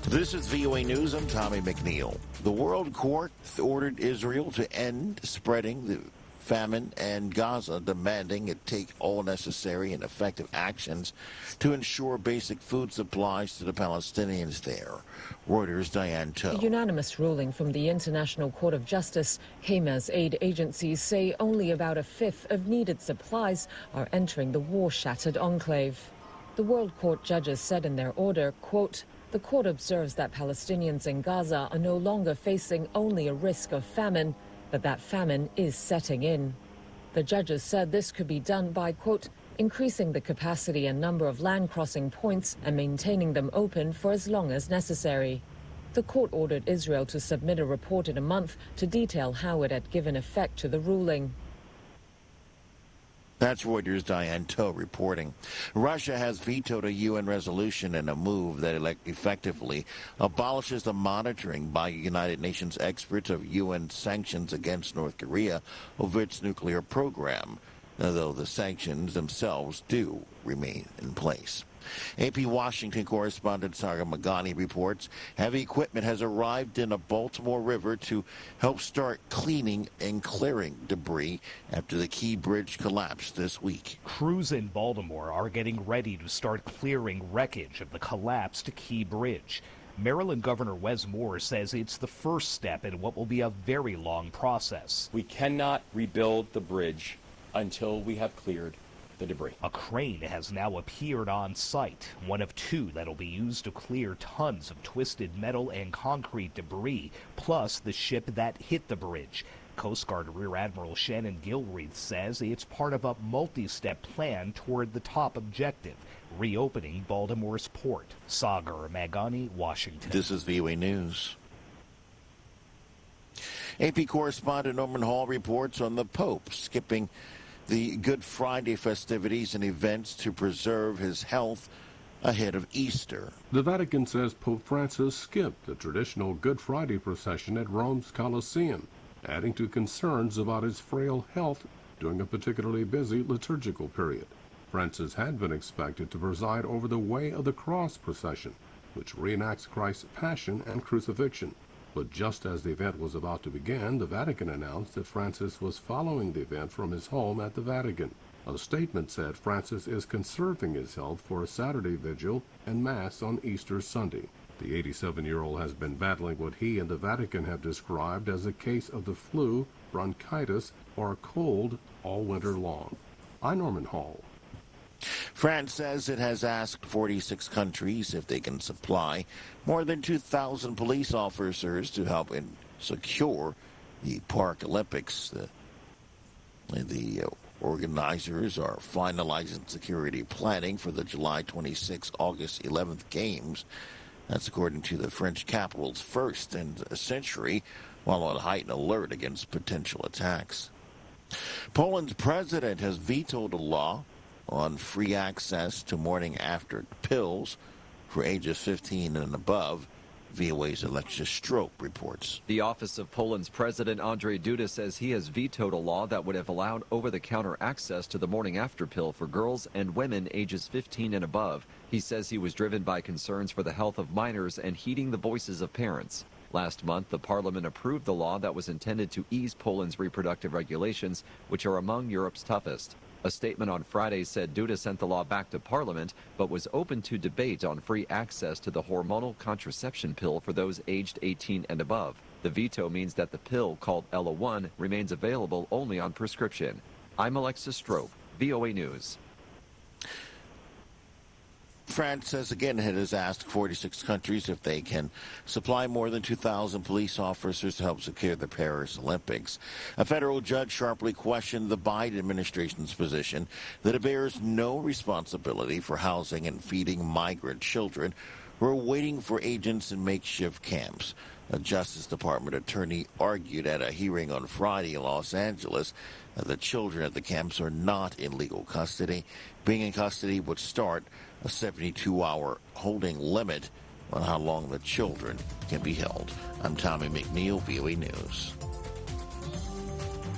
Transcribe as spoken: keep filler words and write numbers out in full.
This is V O A News. I'm Tommy McNeil. The World Court ordered Israel to end spreading the famine in Gaza, demanding it take all necessary and effective actions to ensure basic food supplies to the Palestinians there. Reuters' Diane Toe. A unanimous ruling from the International Court of Justice. Hamas aid agencies say only about a fifth of needed supplies are entering the war-shattered enclave. The World Court judges said in their order, quote, "The court observes that Palestinians in Gaza are no longer facing only a risk of famine, but that famine is setting in." The judges said this could be done by, quote, "increasing the capacity and number of land crossing points and maintaining them open for as long as necessary." The court ordered Israel to submit a report in a month to detail how it had given effect to the ruling. That's Reuters' Diane Toe reporting. Russia has vetoed a U N resolution in a move that effectively abolishes the monitoring by United Nations experts of U N sanctions against North Korea over its nuclear program, though the sanctions themselves do remain in place. A P Washington correspondent Sarah Magani reports heavy equipment has arrived in a Baltimore River to help start cleaning and clearing debris after the Key Bridge collapsed this week. Crews in Baltimore are getting ready to start clearing wreckage of the collapsed Key Bridge. Maryland Governor Wes Moore says it's the first step in what will be a very long process. We cannot rebuild the bridge until we have cleared the debris. A crane has now appeared on site, one of two that'll be used to clear tons of twisted metal and concrete debris, plus the ship that hit the bridge. Coast Guard Rear Admiral Shannon Gilreath says it's part of a multi-step plan toward the top objective, reopening Baltimore's port. Sagar Magani, Washington. This is V O A News. A P correspondent Norman Hall reports on the Pope skipping the Good Friday festivities and events to preserve his health ahead of Easter. The Vatican says Pope Francis skipped the traditional Good Friday procession at Rome's Colosseum, adding to concerns about his frail health during a particularly busy liturgical period. Francis had been expected to preside over the Way of the Cross procession, which reenacts Christ's passion and crucifixion. But just as the event was about to begin, the Vatican announced that Francis was following the event from his home at the Vatican. A statement said Francis is conserving his health for a Saturday vigil and Mass on Easter Sunday. The eighty-seven-year-old has been battling what he and the Vatican have described as a case of the flu, bronchitis, or a cold all winter long. I'm Norman Hall. France says it has asked forty-six countries if they can supply more than two thousand police officers to help in secure the Park Olympics. The, the uh, organizers are finalizing security planning for the July twenty-sixth, August eleventh games. That's according to the French capital's first in a century, while on heightened alert against potential attacks. Poland's president has vetoed a law on free access to morning after pills for ages fifteen and above. V O A's Alexis Strope reports. The office of Poland's President Andrzej Duda says he has vetoed a law that would have allowed over-the-counter access to the morning after pill for girls and women ages fifteen and above. He says he was driven by concerns for the health of minors and heeding the voices of parents. Last month, the parliament approved the law that was intended to ease Poland's reproductive regulations, which are among Europe's toughest. A statement on Friday said Duda sent the law back to Parliament, but was open to debate on free access to the hormonal contraception pill for those aged eighteen and above. The veto means that the pill, called Ella one, remains available only on prescription. I'm Alexis Strope, V O A News. France says again it has asked forty-six countries if they can supply more than two thousand police officers to help secure the Paris Olympics. A federal judge sharply questioned the Biden administration's position that it bears no responsibility for housing and feeding migrant children who are waiting for agents in makeshift camps. A Justice Department attorney argued at a hearing on Friday in Los Angeles that the children at the camps are not in legal custody. Being in custody would start a seventy-two hour holding limit on how long the children can be held. I'm Tommy McNeil, V O A News.